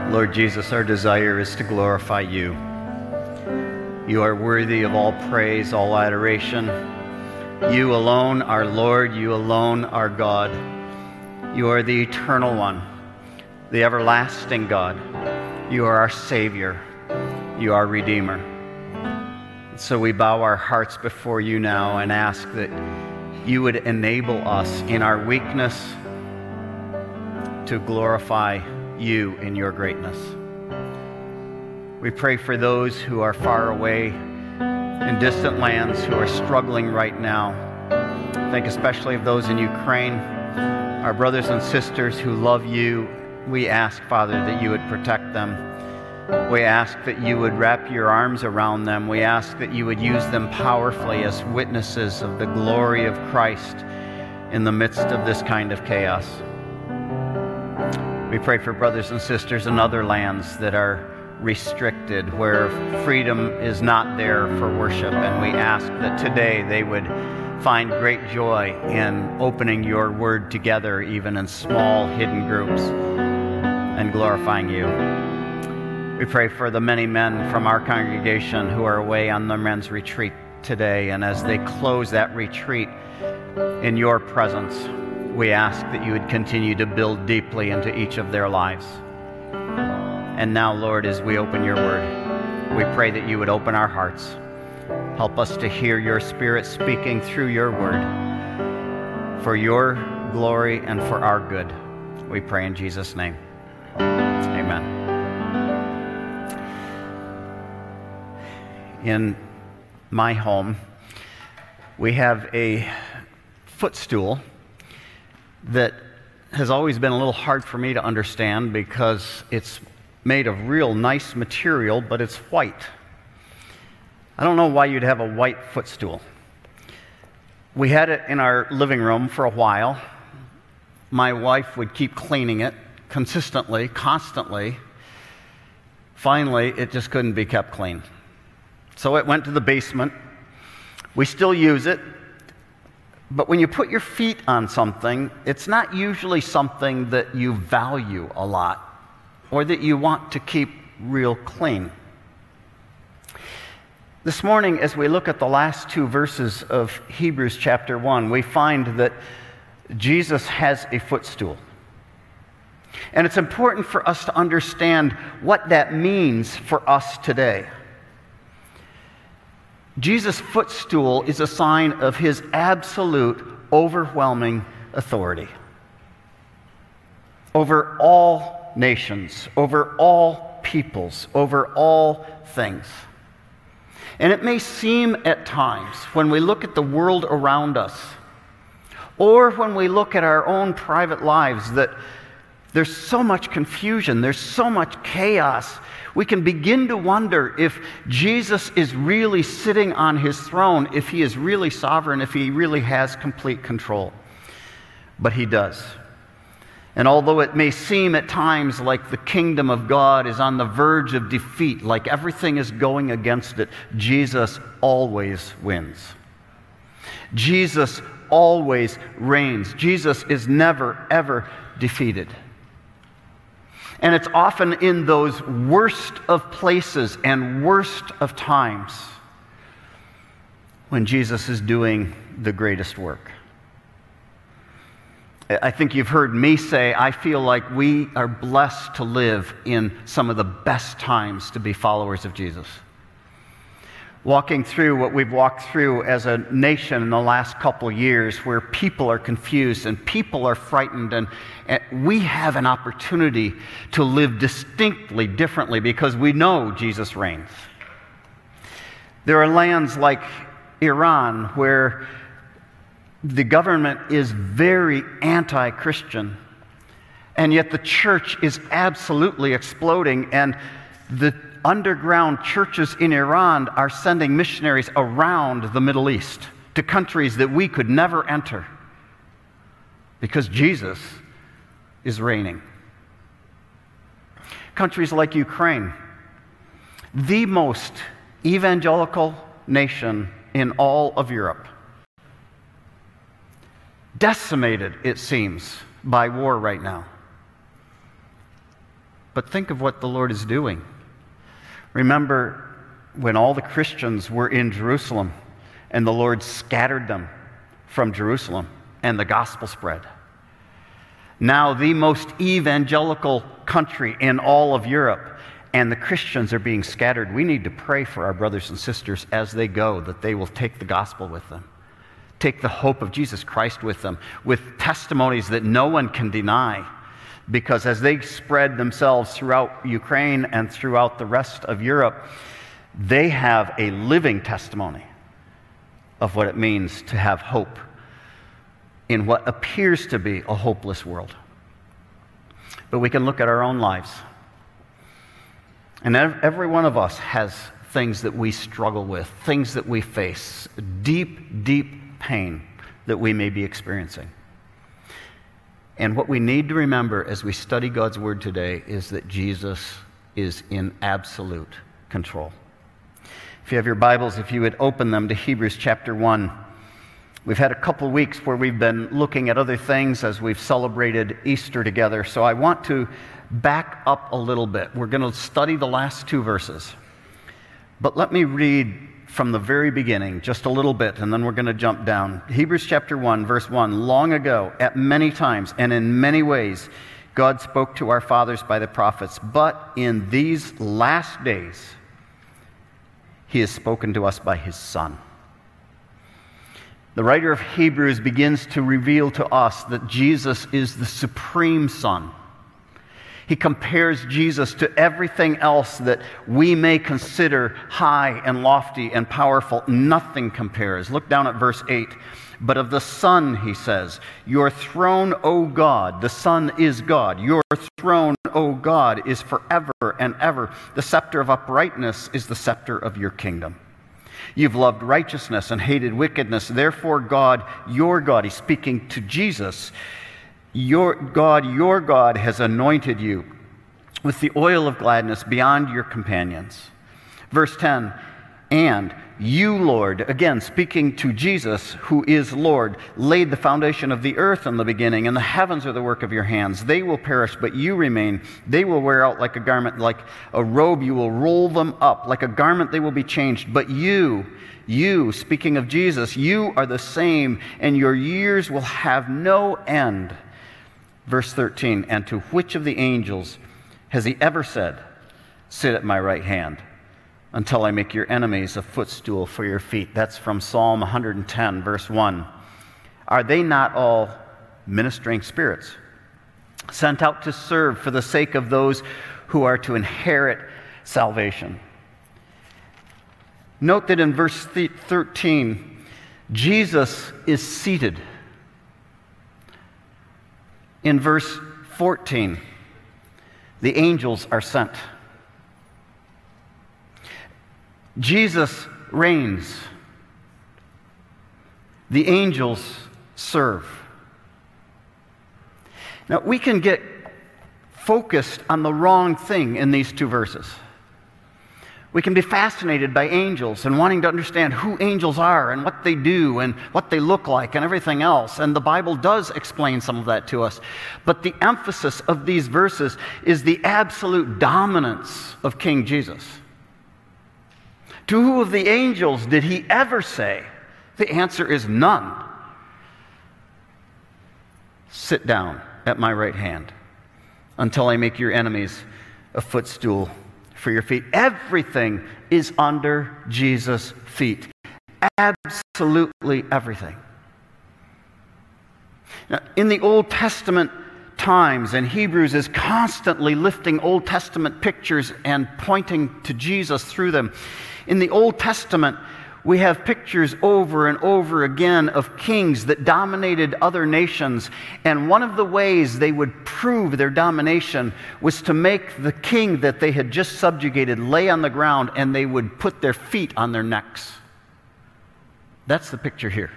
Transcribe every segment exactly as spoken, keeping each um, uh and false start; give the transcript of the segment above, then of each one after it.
Lord Jesus, our desire is to glorify you. You are worthy of all praise, all adoration. You alone are Lord, you alone are God. You are the eternal one, the everlasting God. You are our Savior. You are Redeemer. So we bow our hearts before you now and ask that you would enable us in our weakness to glorify you in your greatness. We pray for those who are far away in distant lands who are struggling right now. Think especially of those in Ukraine, our brothers and sisters who love you. We ask, Father, that you would protect them. We ask that you would wrap your arms around them. We ask that you would use them powerfully as witnesses of the glory of Christ in the midst of this kind of chaos. We pray for brothers and sisters in other lands that are restricted, where freedom is not there for worship, and we ask that today they would find great joy in opening your word together, even in small hidden groups, and glorifying you. We pray for the many men from our congregation who are away on their men's retreat today, and as they close that retreat in your presence, we ask that you would continue to build deeply into each of their lives. And now, Lord, as we open your word, we pray that you would open our hearts. Help us to hear your Spirit speaking through your word for your glory and for our good. We pray in Jesus' name. Amen. In my home, we have a footstool that has always been a little hard for me to understand because it's made of real nice material, but it's white. I don't know why you'd have a white footstool. We had it in our living room for a while. My wife would keep cleaning it consistently, constantly. Finally, it just couldn't be kept clean. So it went to the basement. We still use it. But when you put your feet on something, it's not usually something that you value a lot or that you want to keep real clean. This morning, as we look at the last two verses of Hebrews chapter one, we find that Jesus has a footstool. And it's important for us to understand what that means for us today. Jesus' footstool is a sign of his absolute, overwhelming authority over all nations, over all peoples, over all things. And it may seem at times, when we look at the world around us, or when we look at our own private lives, that there's so much confusion, there's so much chaos. We can begin to wonder if Jesus is really sitting on his throne, if he is really sovereign, if he really has complete control. But he does. And although it may seem at times like the kingdom of God is on the verge of defeat, like everything is going against it, Jesus always wins. Jesus always reigns. Jesus is never, ever defeated. And it's often in those worst of places and worst of times when Jesus is doing the greatest work. I think you've heard me say, I feel like we are blessed to live in some of the best times to be followers of Jesus. Walking through what we've walked through as a nation in the last couple of years, where people are confused and people are frightened, and, and we have an opportunity to live distinctly differently because we know Jesus reigns. There are lands like Iran where the government is very anti-Christian, and yet the church is absolutely exploding, and the underground churches in Iran are sending missionaries around the Middle East to countries that we could never enter because Jesus is reigning. Countries like Ukraine, the most evangelical nation in all of Europe, decimated, it seems, by war right now. but think of what the Lord is doing. Remember when all the Christians were in Jerusalem and the Lord scattered them from Jerusalem and the gospel spread. Now the most evangelical country in all of Europe, and the Christians are being scattered. We need to pray for our brothers and sisters as they go, that they will take the gospel with them, take the hope of Jesus Christ with them, with testimonies that no one can deny. Because as they spread themselves throughout Ukraine and throughout the rest of Europe, they have a living testimony of what it means to have hope in what appears to be a hopeless world. But we can look at our own lives. And every one of us has things that we struggle with, things that we face, deep, deep pain that we may be experiencing. And what we need to remember as we study God's Word today is that Jesus is in absolute control. If you have your Bibles, if you would open them to Hebrews chapter one. We've had a couple weeks where we've been looking at other things as we've celebrated Easter together. So I want to back up a little bit. We're going to study the last two verses. But let me read from the very beginning just a little bit, and then we're going to jump down. Hebrews chapter one, verse one. Long ago, at many times and in many ways, God spoke to our fathers by the prophets. But in these last days, He has spoken to us by His Son. The writer of Hebrews begins to reveal to us that Jesus is the supreme Son. He compares Jesus to everything else that we may consider high and lofty and powerful. Nothing compares. Look down at verse eight. But of the Son, he says, your throne, O God, the Son is God. Your throne, O God, is forever and ever. The scepter of uprightness is the scepter of your kingdom. You've loved righteousness and hated wickedness. Therefore, God, your God, he's speaking to Jesus, your God, your God has anointed you with the oil of gladness beyond your companions. Verse ten, and you, Lord, again speaking to Jesus, who is Lord, laid the foundation of the earth in the beginning, and the heavens are the work of your hands. They will perish, but you remain. They will wear out like a garment, like a robe. You will roll them up. Like a garment they will be changed. But you, you, speaking of Jesus, you are the same, and your years will have no end. Verse thirteen, and to which of the angels has he ever said, sit at my right hand, until I make your enemies a footstool for your feet? That's from Psalm one hundred ten, verse one. Are they not all ministering spirits, sent out to serve for the sake of those who are to inherit salvation? Note that in verse thirteen, Jesus is seated. In verse fourteen, the angels are sent. Jesus reigns. The angels serve. Now, we can get focused on the wrong thing in these two verses. We can be fascinated by angels and wanting to understand who angels are and what they do and what they look like and everything else. And the Bible does explain some of that to us. But the emphasis of these verses is the absolute dominance of King Jesus. To who of the angels did he ever say? The answer is none. Sit down at my right hand until I make your enemies a footstool for your feet. Everything is under Jesus' feet. Absolutely everything. Now, in the Old Testament times, and Hebrews is constantly lifting Old Testament pictures and pointing to Jesus through them. In the Old Testament, we have pictures over and over again of kings that dominated other nations, and one of the ways they would prove their domination was to make the king that they had just subjugated lay on the ground, and they would put their feet on their necks. That's the picture here.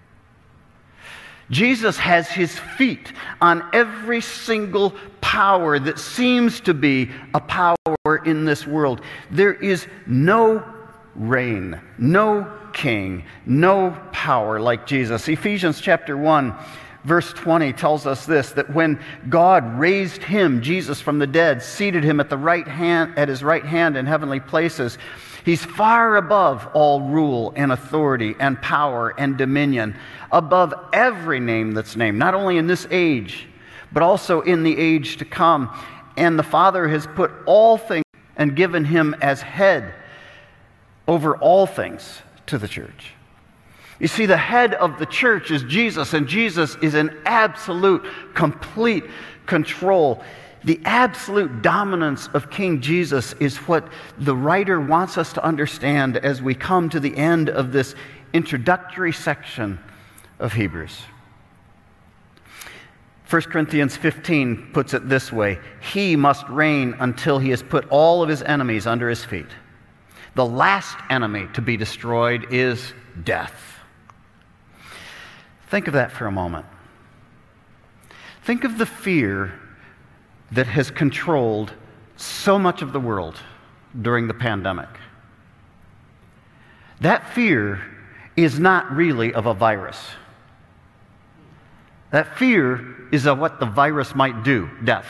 Jesus has his feet on every single power that seems to be a power in this world. There is no reign, no king, no power like Jesus. Ephesians chapter one, verse twenty tells us this, that when God raised him, Jesus, from the dead, seated him at the right hand, at his right hand in heavenly places, he's far above all rule and authority and power and dominion, above every name that's named, not only in this age, but also in the age to come. And the Father has put all things and given him as head over all things to the church. You see, the head of the church is Jesus, and Jesus is in absolute, complete control. The absolute dominance of King Jesus is what the writer wants us to understand as we come to the end of this introductory section of Hebrews. First Corinthians fifteen puts it this way: he must reign until he has put all of his enemies under his feet. The last enemy to be destroyed is death. Think of that for a moment. Think of the fear that has controlled so much of the world during the pandemic. That fear is not really of a virus. That fear is of what the virus might do, death.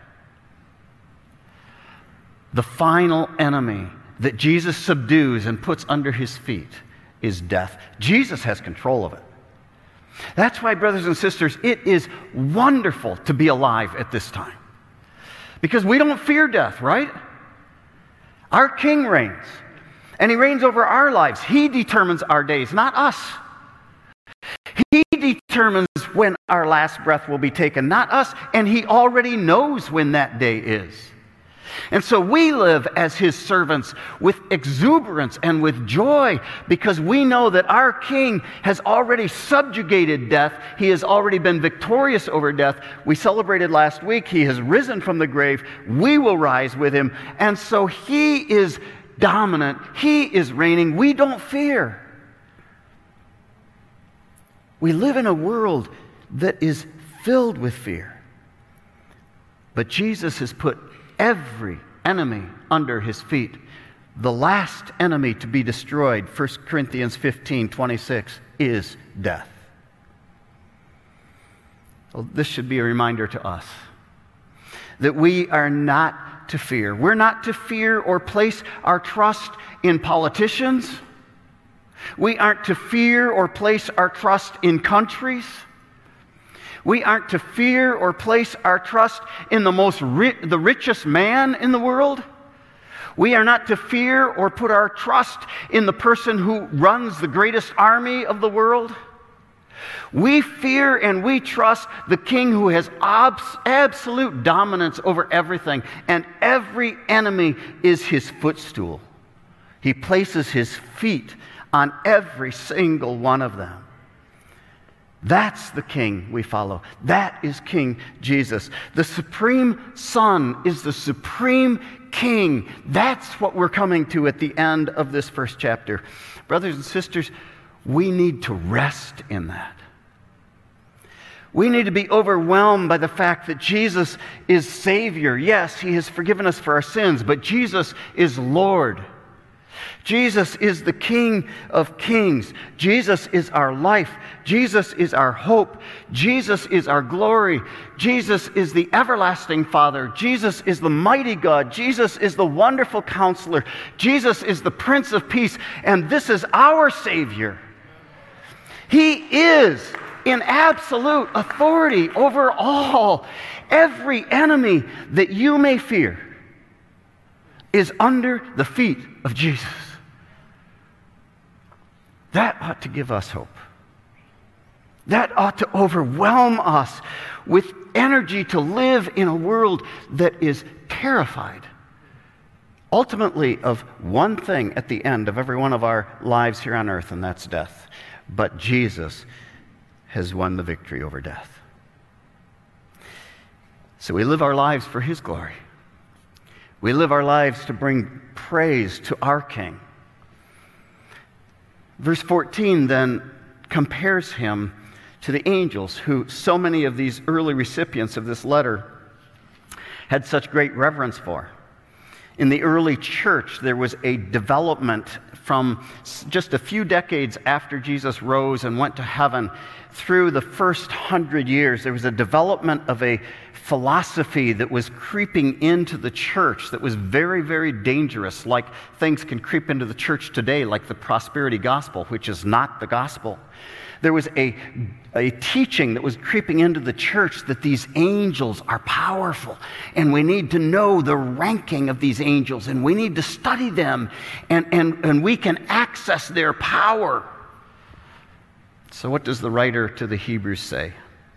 The final enemy that Jesus subdues and puts under his feet is death. Jesus has control of it. That's why, brothers and sisters, it is wonderful to be alive at this time. Because we don't fear death, right? Our King reigns. And he reigns over our lives. He determines our days, not us. He determines when our last breath will be taken, not us. And he already knows when that day is. And so we live as his servants with exuberance and with joy because we know that our King has already subjugated death. He has already been victorious over death. We celebrated last week. He has risen from the grave. We will rise with him. And so he is dominant. He is reigning. We don't fear. We live in a world that is filled with fear. But Jesus has put every enemy under his feet. The last enemy to be destroyed, First Corinthians fifteen twenty-six, is death. Well, this should be a reminder to us that we are not to fear. We're not to fear or place our trust in politicians. We aren't to fear or place our trust in countries. We aren't to fear or place our trust in the most ri- the richest man in the world. We are not to fear or put our trust in the person who runs the greatest army of the world. We fear and we trust the King who has abs- absolute dominance over everything, and every enemy is his footstool. He places his feet on every single one of them. That's the King we follow. That is King Jesus. The Supreme Son is the Supreme King. That's what we're coming to at the end of this first chapter. Brothers and sisters, we need to rest in that. We need to be overwhelmed by the fact that Jesus is Savior. Yes, he has forgiven us for our sins, but Jesus is Lord. Jesus is the King of kings. Jesus is our life. Jesus is our hope. Jesus is our glory. Jesus is the everlasting Father. Jesus is the mighty God. Jesus is the wonderful Counselor. Jesus is the Prince of Peace. And this is our Savior. He is in absolute authority over all. Every enemy that you may fear is under the feet of Jesus. That ought to give us hope. That ought to overwhelm us with energy to live in a world that is terrified, ultimately, of one thing at the end of every one of our lives here on earth, and that's death. But Jesus has won the victory over death. So we live our lives for his glory. We live our lives to bring praise to our King. Verse fourteen then compares him to the angels who so many of these early recipients of this letter had such great reverence for. In the early church, there was a development from just a few decades after Jesus rose and went to heaven through the first hundred years, there was a development of a philosophy that was creeping into the church that was very, very dangerous, like things can creep into the church today, like the prosperity gospel, which is not the gospel. There was a, a teaching that was creeping into the church that these angels are powerful, and we need to know the ranking of these angels, and we need to study them, and, and, and we can access their power. So what does the writer to the Hebrews say?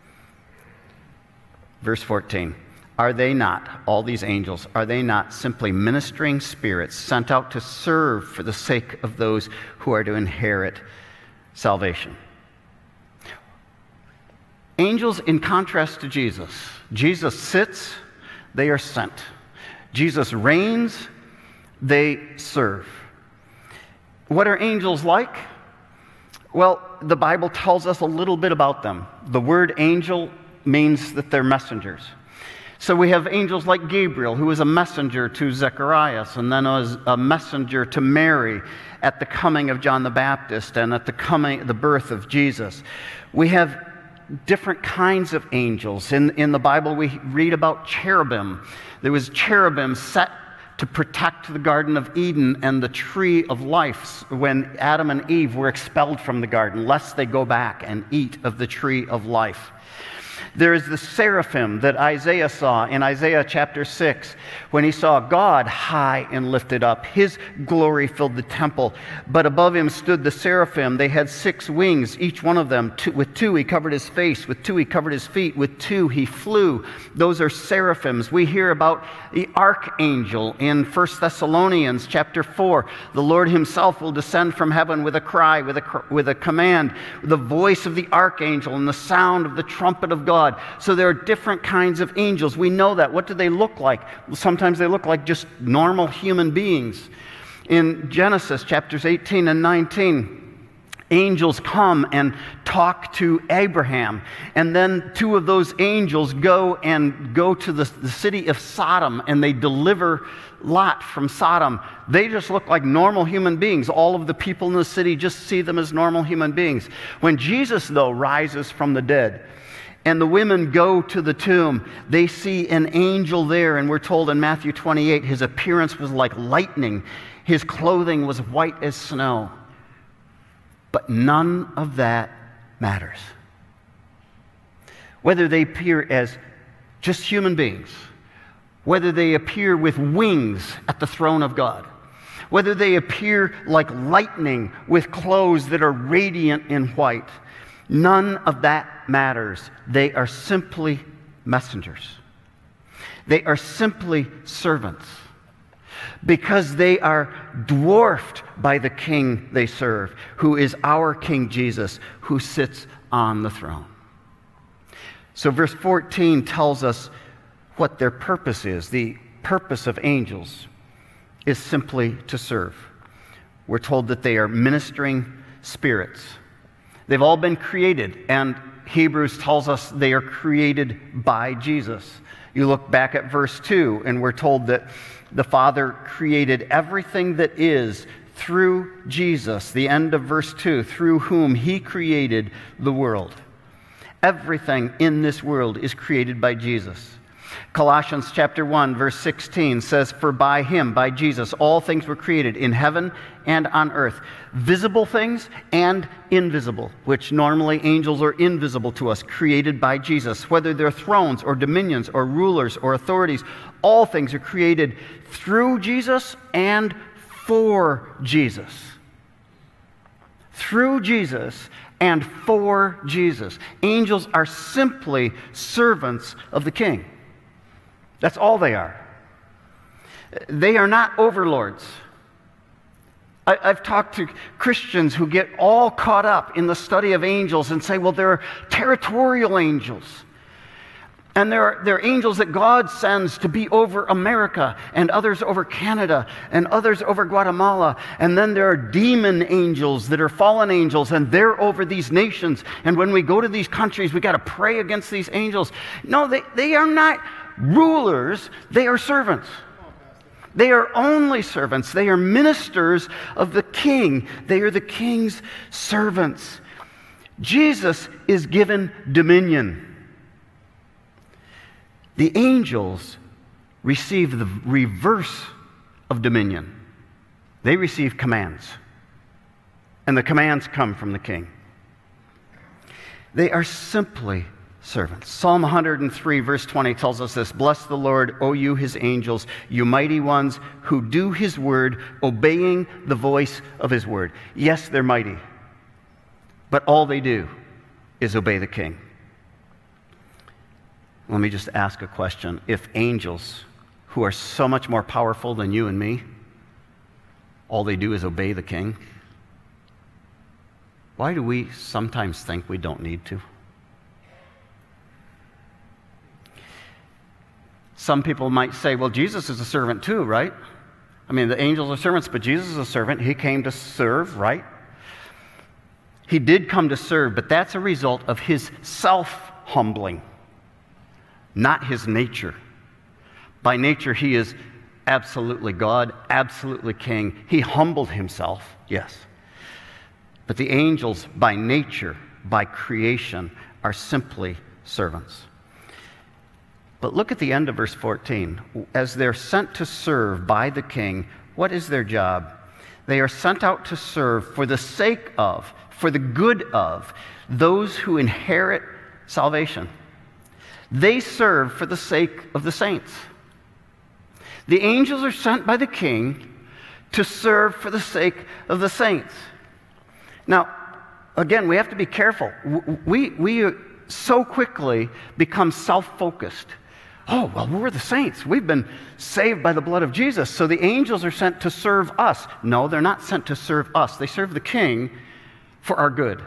Verse fourteen, are they not, all these angels, are they not simply ministering spirits sent out to serve for the sake of those who are to inherit salvation? Angels, in contrast to Jesus, Jesus sits, they are sent. Jesus reigns, they serve. What are angels like? Well, the Bible tells us a little bit about them. The word angel means that they're messengers. So we have angels like Gabriel, who was a messenger to Zacharias, and then was a messenger to Mary at the coming of John the Baptist and at the coming, the birth of Jesus. We have different kinds of angels. In, in the Bible, we read about cherubim. There was cherubim set to protect the Garden of Eden and the tree of life when Adam and Eve were expelled from the garden, lest they go back and eat of the tree of life. There is the seraphim that Isaiah saw in Isaiah chapter six, when he saw God high and lifted up. His glory filled the temple, but above him stood the seraphim. They had six wings, each one of them. Two, with two he covered his face, with two he covered his feet, with two he flew. Those are seraphims. We hear about the archangel in First Thessalonians chapter four. The Lord himself will descend from heaven with a cry, with a, with a command, the voice of the archangel and the sound of the trumpet of God. So there are different kinds of angels. We know that. What do they look like? Sometimes they look like just normal human beings. In Genesis chapters eighteen and nineteen, angels come and talk to Abraham. And then two of those angels go and go to the, the city of Sodom, and they deliver Lot from Sodom. They just look like normal human beings. All of the people in the city just see them as normal human beings. When Jesus, though, rises from the dead, and the women go to the tomb, they see an angel there, and we're told in Matthew twenty-eight, his appearance was like lightning. His clothing was white as snow. But none of that matters. Whether they appear as just human beings, whether they appear with wings at the throne of God, whether they appear like lightning with clothes that are radiant in white, none of that matters. They are simply messengers. They are simply servants, because they are dwarfed by the King they serve, who is our King Jesus, who sits on the throne. So verse fourteen tells us what their purpose is. The purpose of angels is simply to serve. We're told that they are ministering spirits. They've all been created, and Hebrews tells us they are created by Jesus. You look back at verse two, and we're told that the Father created everything that is through Jesus, the end of verse two, through whom he created the world. Everything in this world is created by Jesus. Colossians chapter one, verse sixteen says, for by him, by Jesus, all things were created in heaven and on earth, visible things and invisible, which normally angels are invisible to us, created by Jesus. Whether they're thrones or dominions or rulers or authorities, all things are created through Jesus and for Jesus. Through Jesus and for Jesus. Angels are simply servants of the King. That's all they are. They are not overlords. I, I've talked to Christians who get all caught up in the study of angels and say, well, there are territorial angels. And there are, there are angels that God sends to be over America, and others over Canada, and others over Guatemala. And then there are demon angels that are fallen angels, and they're over these nations. And when we go to these countries, we got to pray against these angels. No, they, they are not rulers, they are servants. They are only servants. They are ministers of the King. They are the King's servants. Jesus is given dominion. The angels receive the reverse of dominion. They receive commands. And the commands come from the king. They are simply servants. Psalm one hundred three, verse twenty tells us this: "Bless the Lord, O you his angels, you mighty ones who do his word, obeying the voice of his word." Yes, they're mighty, but all they do is obey the king. Let me just ask a question. If angels, who are so much more powerful than you and me, all they do is obey the king, why do we sometimes think we don't need to? Some people might say, well, Jesus is a servant too, right? I mean, the angels are servants, but Jesus is a servant. He came to serve, right? He did come to serve, but that's a result of his self-humbling, not his nature. By nature, he is absolutely God, absolutely king. He humbled himself, yes. But the angels, by nature, by creation, are simply servants. But look at the end of verse fourteen. As they're sent to serve by the king, what is their job? They are sent out to serve for the sake of, for the good of, those who inherit salvation. They serve for the sake of the saints. The angels are sent by the king to serve for the sake of the saints. Now, again, we have to be careful. We, we so quickly become self-focused. Oh, well, we're the saints. We've been saved by the blood of Jesus, so the angels are sent to serve us. No, they're not sent to serve us. They serve the king for our good.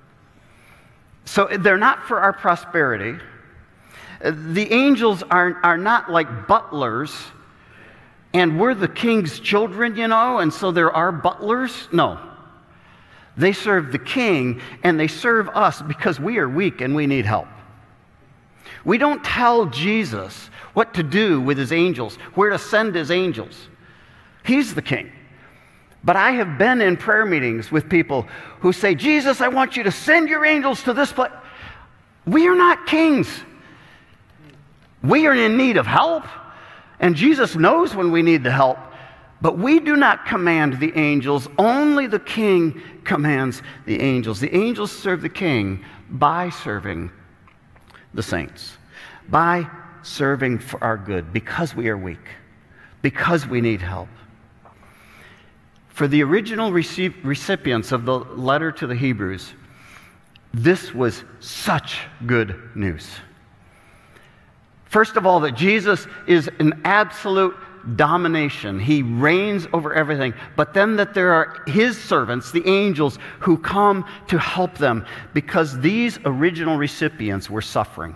So they're not for our prosperity. The angels are, are not like butlers, and we're the king's children, you know, and so there are butlers. No. They serve the king, and they serve us because we are weak and we need help. We don't tell Jesus what to do with his angels, where to send his angels. He's the king. But I have been in prayer meetings with people who say, Jesus, I want you to send your angels to this place. We are not kings. We are in need of help, and Jesus knows when we need the help. But we do not command the angels. Only the king commands the angels. The angels serve the king by serving the saints, by serving for our good, because we are weak, because we need help. For the original recipients of the letter to the Hebrews, this was such good news. First of all, that Jesus is an absolute domination. He reigns over everything. But then that there are his servants, the angels, who come to help them because these original recipients were suffering.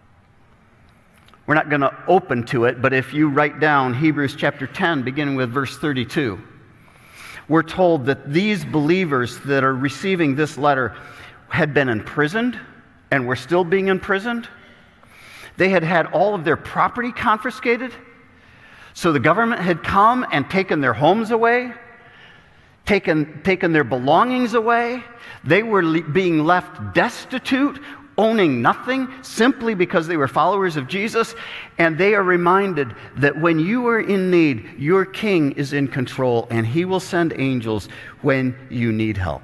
We're not going to open to it, but if you write down Hebrews chapter ten, beginning with verse thirty-two, we're told that these believers that are receiving this letter had been imprisoned and were still being imprisoned. They had had all of their property confiscated. So the government had come and taken their homes away, taken, taken their belongings away. They were le- being left destitute, owning nothing, simply because they were followers of Jesus. And they are reminded that when you are in need, your king is in control, and he will send angels when you need help.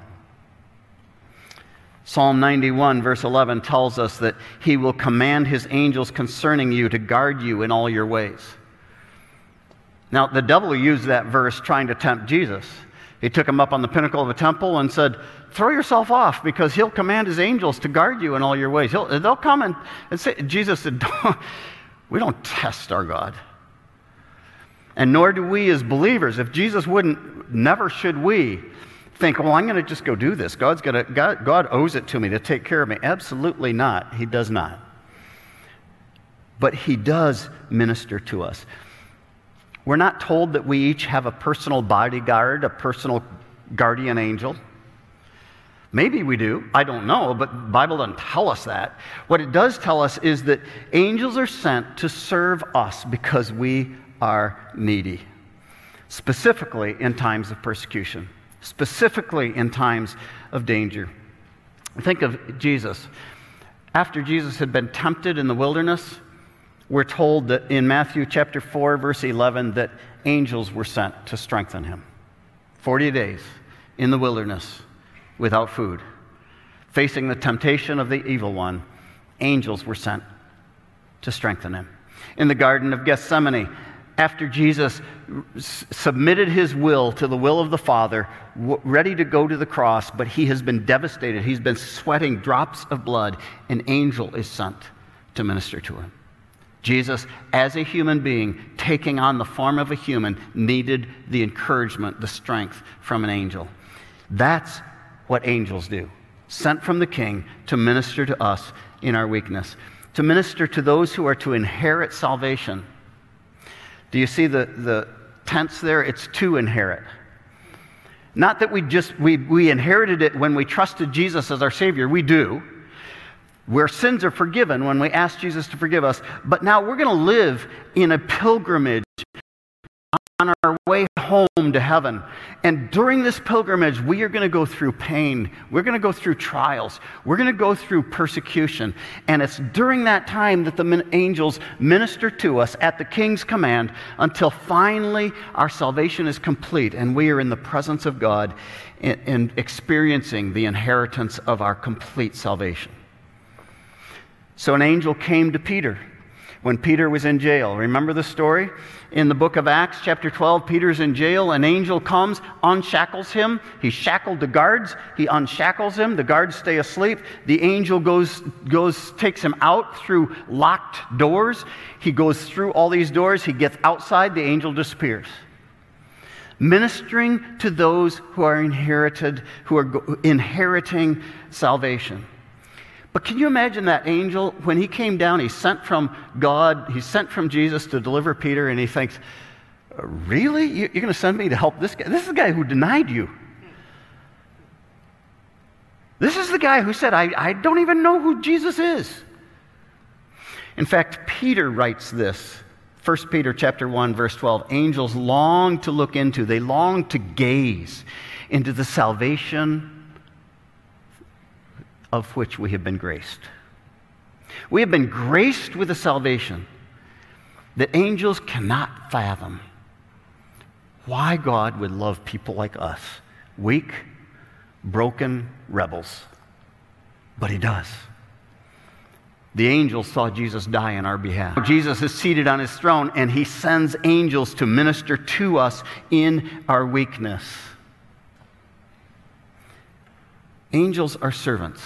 Psalm ninety-one, verse eleven tells us that he will command his angels concerning you to guard you in all your ways. Now, the devil used that verse trying to tempt Jesus. He took him up on the pinnacle of a temple and said, throw yourself off because he'll command his angels to guard you in all your ways. He'll, they'll come and, and say, Jesus said, we don't test our God. And nor do we as believers. If Jesus wouldn't, never should we think, well, I'm going to just go do this. God's gonna, God, God owes it to me to take care of me. Absolutely not. He does not. But he does minister to us. We're not told that we each have a personal bodyguard, a personal guardian angel. Maybe we do. I don't know, but the Bible doesn't tell us that. What it does tell us is that angels are sent to serve us because we are needy, specifically in times of persecution, specifically in times of danger. Think of Jesus. After Jesus had been tempted in the wilderness, we're told that in Matthew chapter four, verse eleven, that angels were sent to strengthen him. Forty days in the wilderness without food, facing the temptation of the evil one, angels were sent to strengthen him. In the Garden of Gethsemane, after Jesus s- submitted his will to the will of the Father, w- ready to go to the cross, but he has been devastated. He's been sweating drops of blood. An angel is sent to minister to him. Jesus, as a human being, taking on the form of a human, needed the encouragement, the strength from an angel. That's what angels do, sent from the King to minister to us in our weakness, to minister to those who are to inherit salvation. Do you see the, the tense there? It's to inherit. Not that we just, we, we inherited it when we trusted Jesus as our Savior. We do. Where sins are forgiven when we ask Jesus to forgive us. But now we're going to live in a pilgrimage on our way home to heaven. And during this pilgrimage, we are going to go through pain. We're going to go through trials. We're going to go through persecution. And it's during that time that the angels minister to us at the King's command until finally our salvation is complete and we are in the presence of God and, and experiencing the inheritance of our complete salvation. So an angel came to Peter when Peter was in jail. Remember the story? In the book of Acts, chapter twelve, Peter's in jail. An angel comes, unshackles him. He's shackled to guards. He unshackles him. The guards stay asleep. The angel goes, goes, takes him out through locked doors. He goes through all these doors. He gets outside. The angel disappears. Ministering to those who are inherited, who are inheriting salvation. But can you imagine that angel, when he came down, he's sent from God, he's sent from Jesus to deliver Peter, and he thinks, really? You're going to send me to help this guy? This is the guy who denied you. This is the guy who said, I, I don't even know who Jesus is. In fact, Peter writes this, First Peter chapter one, verse twelve, angels long to look into, they long to gaze into the salvation of which we have been graced. We have been graced with a salvation that angels cannot fathom. Why God would love people like us, weak, broken rebels. But he does. The angels saw Jesus die on our behalf. Jesus is seated on his throne, and he sends angels to minister to us in our weakness. Angels are servants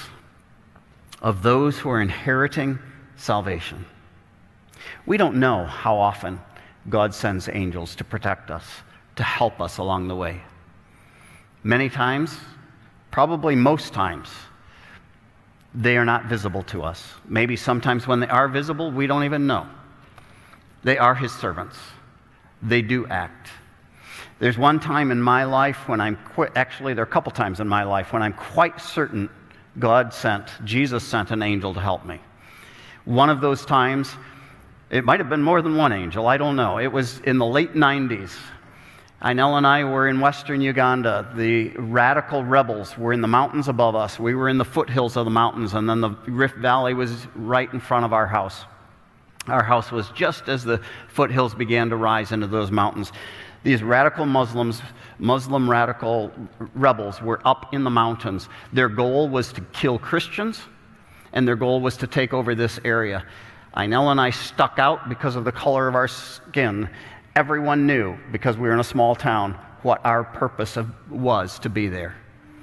of those who are inheriting salvation. We don't know how often God sends angels to protect us, to help us along the way. Many times, probably most times, they are not visible to us. Maybe sometimes when they are visible, we don't even know. They are his servants. They do act. There's one time in my life when I'm qu- actually there are a couple times in my life when I'm quite certain God sent, Jesus sent an angel to help me. One of those times, it might have been more than one angel, I don't know. It was in the late nineties. Ainel and I were in western Uganda. The radical rebels were in the mountains above us. We were in the foothills of the mountains, and then the Rift Valley was right in front of our house. Our house was just as the foothills began to rise into those mountains. These radical Muslims, Muslim radical rebels were up in the mountains. Their goal was to kill Christians, and their goal was to take over this area. Ainel and I stuck out because of the color of our skin. Everyone knew, because we were in a small town, what our purpose of, was to be there.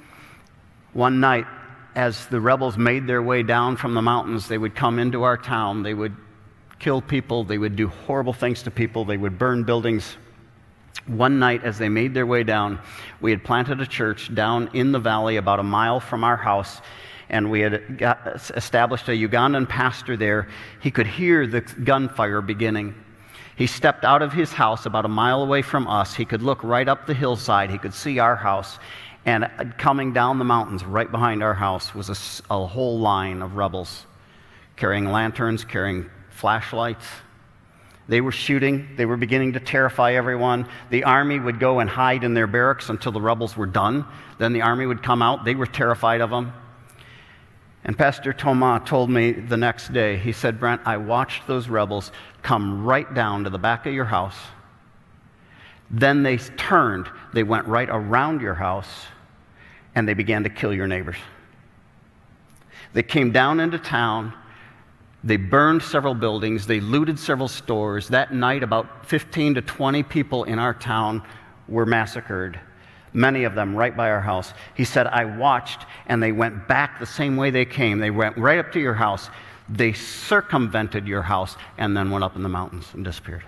One night, as the rebels made their way down from the mountains, they would come into our town. They would kill people. They would do horrible things to people. They would burn buildings. One night, as they made their way down, we had planted a church down in the valley about a mile from our house, and we had got, established a Ugandan pastor there. He could hear the gunfire beginning. He stepped out of his house about a mile away from us. He could look right up the hillside. He could see our house. And coming down the mountains right behind our house was a, a whole line of rebels carrying lanterns, carrying flashlights. They were shooting. They were beginning to terrify everyone. The army would go and hide in their barracks until the rebels were done. Then the army would come out. They were terrified of them. And Pastor Thomas told me the next day, he said, Brent, I watched those rebels come right down to the back of your house. Then they turned, they went right around your house, and they began to kill your neighbors. They came down into town, they burned several buildings, they looted several stores. That night, about fifteen to twenty people in our town were massacred, many of them right by our house. He said, I watched, and they went back the same way they came. They went right up to your house. They circumvented your house and then went up in the mountains and disappeared.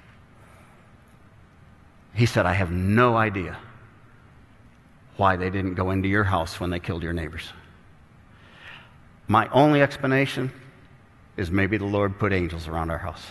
He said, I have no idea why they didn't go into your house when they killed your neighbors. My only explanation is maybe the Lord put angels around our house.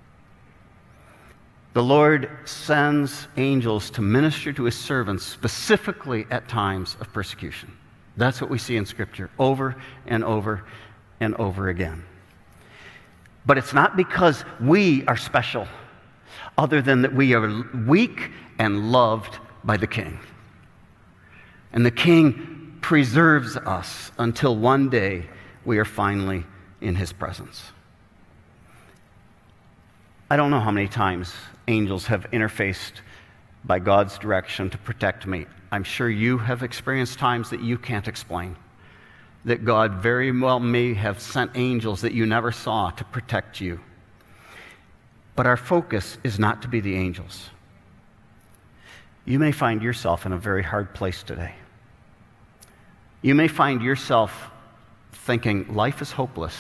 The Lord sends angels to minister to his servants specifically at times of persecution. That's what we see in Scripture over and over and over again. But it's not because we are special, other than that we are weak and loved by the King. And the King preserves us until one day we are finally in his presence. I don't know how many times angels have interfaced by God's direction to protect me. I'm sure you have experienced times that you can't explain, that God very well may have sent angels that you never saw to protect you. But our focus is not to be the angels. You may find yourself in a very hard place today. You may find yourself thinking life is hopeless.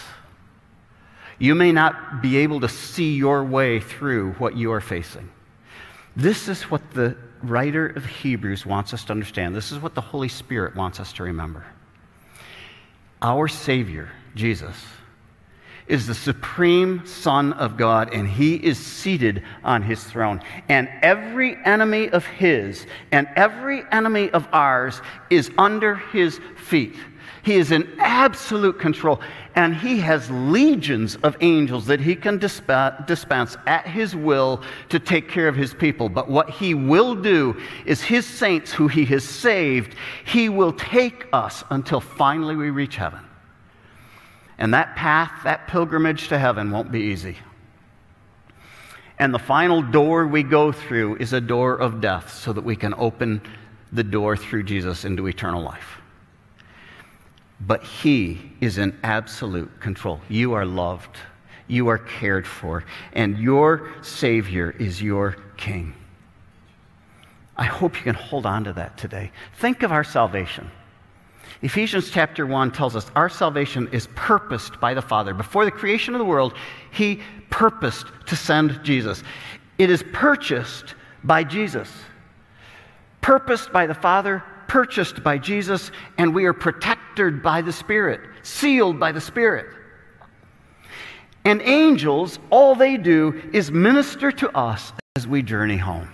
You may not be able to see your way through what you are facing. This is what the writer of Hebrews wants us to understand. This is what the Holy Spirit wants us to remember. Our Savior, Jesus, is the supreme Son of God, and he is seated on his throne. And every enemy of his and every enemy of ours is under his feet. He is in absolute control, and he has legions of angels that he can disp- dispense at his will to take care of his people. But what he will do is his saints who he has saved, he will take us until finally we reach heaven. And that path, that pilgrimage to heaven won't be easy. And the final door we go through is a door of death so that we can open the door through Jesus into eternal life. But he is in absolute control. You are loved. You are cared for. And your Savior is your King. I hope you can hold on to that today. Think of our salvation. Ephesians chapter one tells us our salvation is purposed by the Father. Before the creation of the world, he purposed to send Jesus. It is purchased by Jesus. Purposed by the Father, purchased by Jesus, and we are protected by the Spirit, sealed by the Spirit. And angels, all they do is minister to us as we journey home.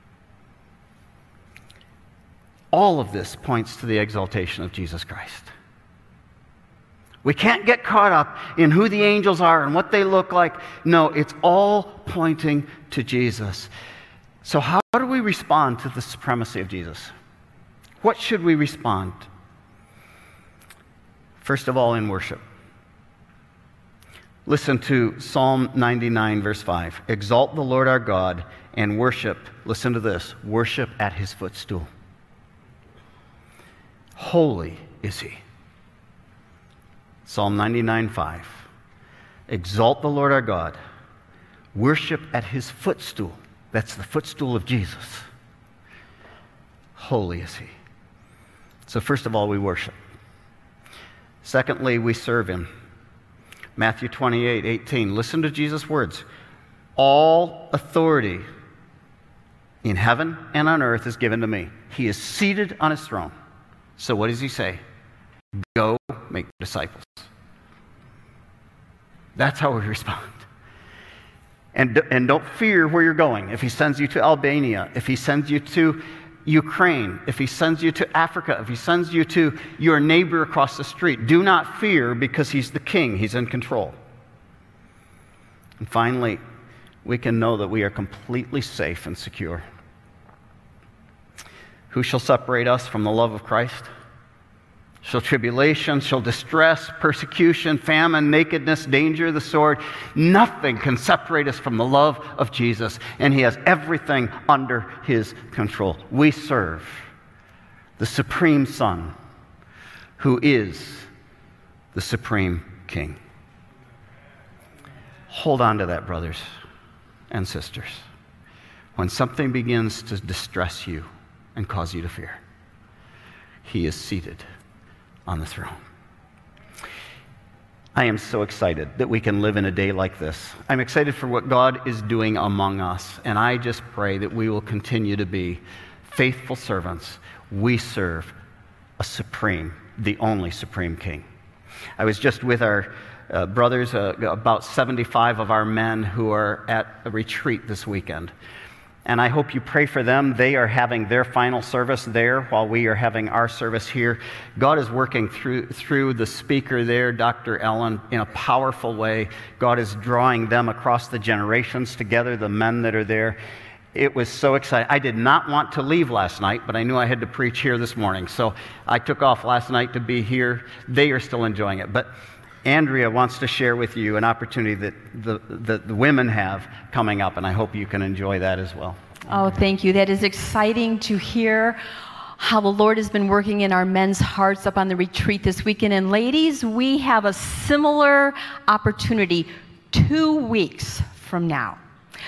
All of this points to the exaltation of Jesus Christ. We can't get caught up in who the angels are and what they look like. No, it's all pointing to Jesus. So how do we respond to the supremacy of Jesus? What should we respond? First of all, in worship. Listen to Psalm ninety-nine, verse five. Exalt the Lord our God and worship, listen to this, worship at his footstool. Holy is he. Psalm ninety-nine, five. Exalt the Lord our God. Worship at his footstool. That's the footstool of Jesus. Holy is he. So first of all, we worship. Secondly, we serve him. Matthew twenty-eight, eighteen. Listen to Jesus' words. All authority in heaven and on earth is given to me. He is seated on his throne. So what does he say? Go make disciples. That's how we respond. And, and don't fear where you're going. If he sends you to Albania, if he sends you to Ukraine, if he sends you to Africa, if he sends you to your neighbor across the street, do not fear because he's the king. He's in control. And finally, we can know that we are completely safe and secure. Who shall separate us from the love of Christ? shall tribulation, shall distress, persecution, famine, nakedness, danger, the sword. Nothing can separate us from the love of Jesus, and he has everything under his control. We serve the Supreme Son, who is the Supreme King. Hold on to that, brothers and sisters. When something begins to distress you and cause you to fear, he is seated on the throne. I am so excited that we can live in a day like this. I'm excited for what God is doing among us, and I just pray that we will continue to be faithful servants. We serve a supreme, the only supreme King. I was just with our uh, brothers, uh, about seventy-five of our men who are at a retreat this weekend. And I hope you pray for them. They are having their final service there while we are having our service here. God is working through through the speaker there, Doctor Ellen, in a powerful way. God is drawing them across the generations together, the men that are there. It was so exciting. I did not want to leave last night, but I knew I had to preach here this morning. So I took off last night to be here. They are still enjoying it. But Andrea wants to share with you an opportunity that the, the, the women have coming up, and I hope you can enjoy that as well. Oh, thank you. That is exciting to hear how the Lord has been working in our men's hearts up on the retreat this weekend. And ladies, we have a similar opportunity two weeks from now.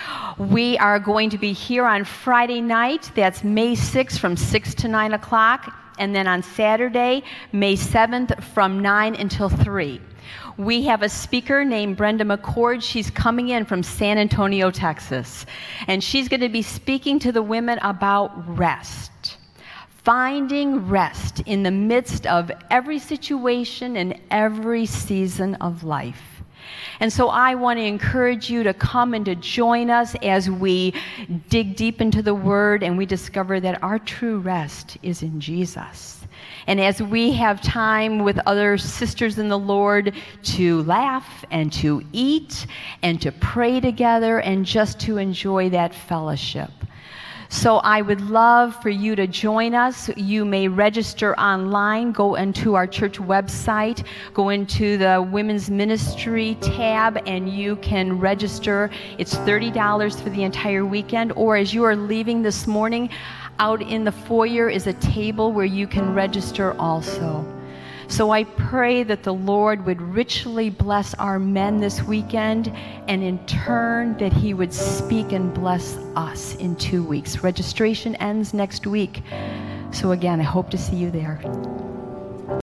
We are going to be here on Friday night. That's May sixth from six to nine o'clock. And then on Saturday, May seventh from nine until three. We have a speaker named Brenda McCord. She's coming in from San Antonio, Texas. And she's going to be speaking to the women about rest. Finding rest in the midst of every situation and every season of life. And so I want to encourage you to come and to join us as we dig deep into the Word and we discover that our true rest is in Jesus. And as we have time with other sisters in the Lord to laugh and to eat and to pray together and just to enjoy that fellowship. So I would love for you to join us. You may register online, go into our church website, go into the Women's Ministry tab, and you can register. It's thirty dollars for the entire weekend, or as you are leaving this morning, out in the foyer is a table where you can register also. So I pray that the Lord would richly bless our men this weekend, and in turn that he would speak and bless us in two weeks. Registration ends next week. So again, I hope to see you there.